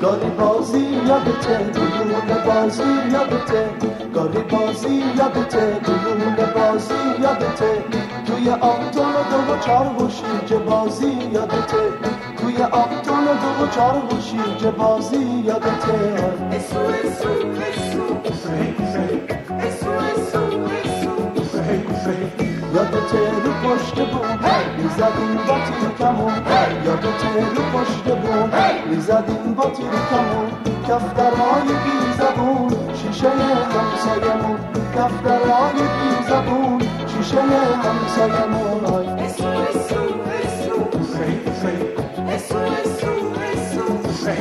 گاری بازی یادته دلون بازی یادته گاری بازی یادته دلون بازی یادته توی آبتون دو و چار و شیرجه بازی یادته توی آبتون دو و چار و شیرجه بازی یادته اسو اسو اسو اسو یادته رو پشت بوم میزدیم با تیرکمون یادته رو پشت بوم میزدیم با تیرکمون کفترهای بی زبون شیشه همسایمون کفترهای بی زبون شیشه همسایمون اسو اسو اسو اسو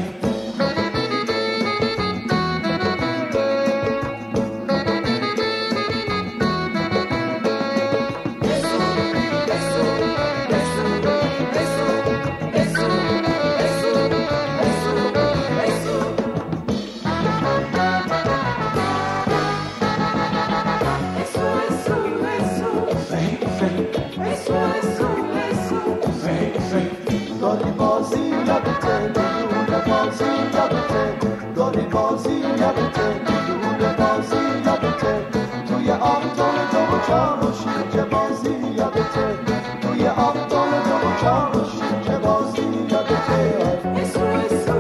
گاری بازی یادته دلون بازی یادته گاری بازی یادته دلون بازی یادته توی آبتون دو و چار و شیرجه بازی یادته توی آبتون دو و چار و شیرجه بازی یادته اسو اسو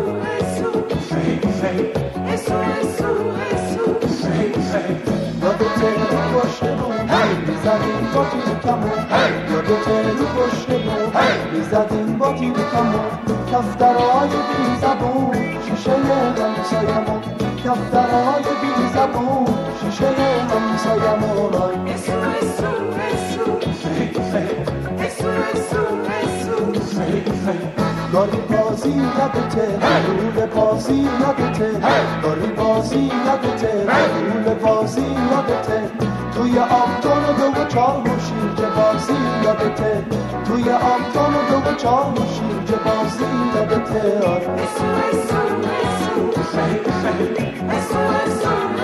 یادته رو پشت بوم میزدیم با تیرکمون یادته رو پشت بوم میزدیم با تیرکمون کفترهای بی زبون شیشه همسایمون کفترهای بی زبون شیشه همسایمون اسو اسو گاری بازی یادته رول بازی یادته گاری بازی یادته رول بازی یادته توی آبتون دو و چار و شیرجه بازی یادته توی آبتون دو و چار و شیرجه بازی یادته اسو اسو